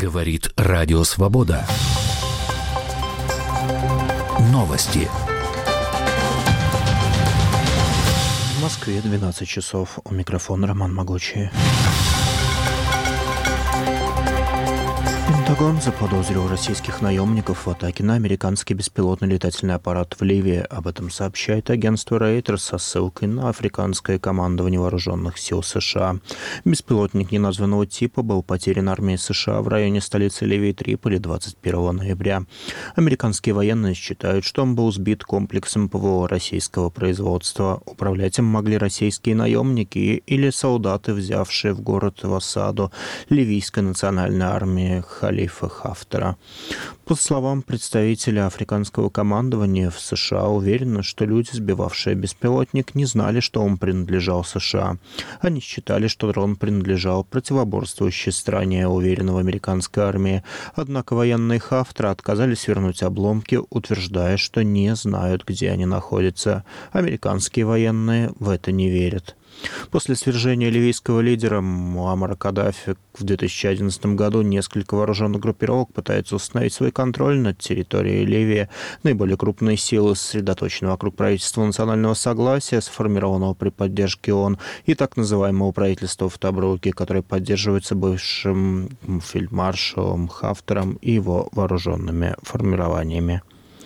Говорит Радио Свобода. Новости. В Москве 12 часов. У микрофона Роман Могучий. Пентагон заподозрил российских наемников в атаке на американский беспилотный летательный аппарат в Ливии. Об этом сообщает агентство Reuters со ссылкой на африканское командование вооруженных сил США. Беспилотник неназванного типа был потерян армией США в районе столицы Ливии Триполи 21 ноября. Американские военные считают, что он был сбит комплексом ПВО российского производства. Управлять им могли российские наемники или солдаты, взявшие в город в осаду ливийской национальной армии Халифа Хафтара. По словам представителя африканского командования в США, уверены, что люди, сбивавшие беспилотник, не знали, что он принадлежал США. Они считали, что дрон принадлежал противоборствующей стране, уверена в американской армии. Однако военные Хафтара отказались вернуть обломки, утверждая, что не знают, где они находятся. Американские военные в это не верят. После свержения ливийского лидера Муаммара Каддафи в 2011 году несколько вооруженных группировок пытаются установить свой контроль над территорией Ливии. Наиболее крупные силы сосредоточены вокруг правительства национального согласия, сформированного при поддержке ООН, и так называемого правительства в Тобруке, которое поддерживается бывшим фельдмаршалом Хафтаром и его вооруженными формированиями.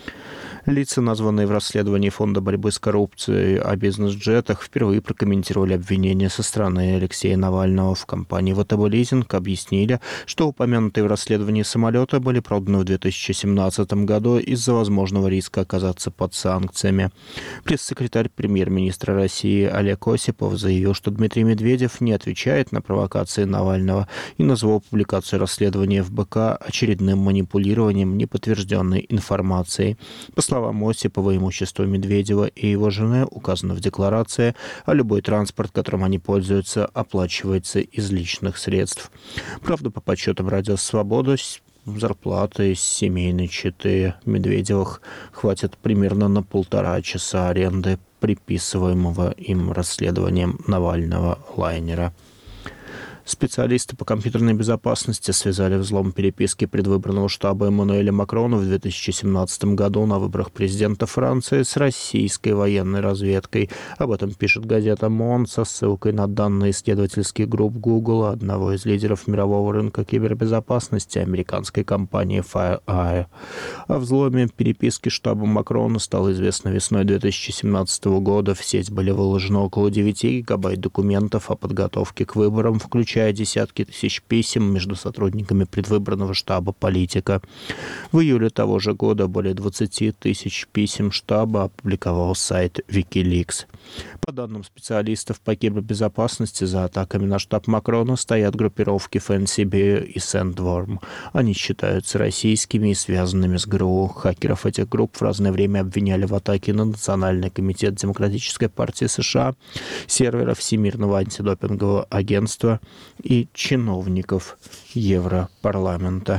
Лица, названные в расследовании Фонда борьбы с коррупцией о бизнес-джетах, впервые прокомментировали обвинения со стороны Алексея Навального. В компании ВТБ Лизинг объяснили, что упомянутые в расследовании самолеты были проданы в 2017 году из-за возможного риска оказаться под санкциями. Пресс-секретарь премьер-министра России Олег Осипов заявил, что Дмитрий Медведев не отвечает на провокации Навального и назвал публикацию расследования ФБК очередным манипулированием неподтвержденной информацией. По словам Осипова, имущество Медведева и его жены указано в декларации, а любой транспорт, которым они пользуются, оплачивается из личных средств. Правда, по подсчетам Радио Свобода, зарплаты из семейной четы Медведевых хватит примерно на 1,5 часа аренды приписываемого им расследованием Навального лайнера. Специалисты по компьютерной безопасности связали взлом переписки предвыборного штаба Эммануэля Макрона в 2017 году на выборах президента Франции с российской военной разведкой. Об этом пишет газета «Мон» со ссылкой на данные исследовательских групп Google, одного из лидеров мирового рынка кибербезопасности, американской компании FireEye. О взломе переписки штаба Макрона стало известно весной 2017 года. В сеть были выложены около 9 гигабайт документов о подготовке к выборам, включая десятки тысяч писем между сотрудниками предвыборного штаба политика. В июле того же года более 20 тысяч писем штаба опубликовал сайт Wikileaks. По данным специалистов по кибербезопасности, за атаками на штаб Макрона стоят группировки FanCB и Sandworm. Они считаются российскими и связанными с ГРУ. Хакеров этих групп в разное время обвиняли в атаке на Национальный комитет Демократической партии США, сервера Всемирного антидопингового агентства и чиновников Европарламента.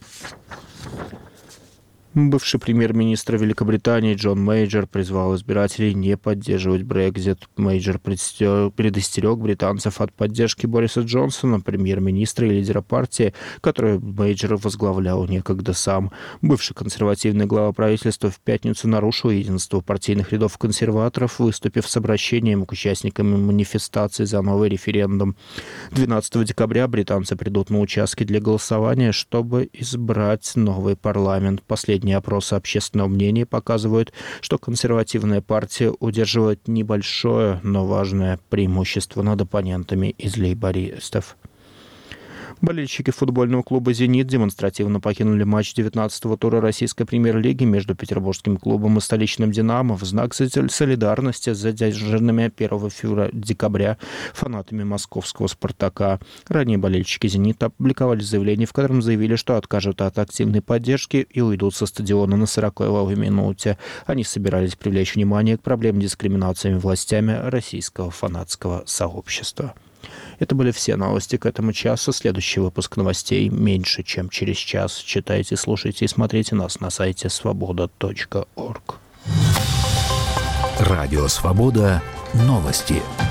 Бывший премьер-министр Великобритании Джон Мейджор призвал избирателей не поддерживать Брексит. Мейджор предостерег британцев от поддержки Бориса Джонсона, премьер-министра и лидера партии, которую Мейджор возглавлял некогда сам. Бывший консервативный глава правительства в пятницу нарушил единство партийных рядов консерваторов, выступив с обращением к участникам манифестации за новый референдум. 12 декабря британцы придут на участки для голосования, чтобы избрать новый парламент. Последние опросы общественного мнения показывают, что консервативная партия удерживает небольшое, но важное преимущество над оппонентами из лейбористов. Болельщики футбольного клуба «Зенит» демонстративно покинули матч 19-го тура российской премьер-лиги между петербургским клубом и столичным «Динамо» в знак солидарности с задержанными 1 декабря фанатами московского «Спартака». Ранее болельщики «Зенита» опубликовали заявление, в котором заявили, что откажут от активной поддержки и уйдут со стадиона на 40-й минуте. Они собирались привлечь внимание к проблеме дискриминации властями российского фанатского сообщества. Это были все новости к этому часу. Следующий выпуск новостей меньше, чем через час. Читайте, слушайте и смотрите нас на сайте svoboda.org. Радио «Свобода». Новости.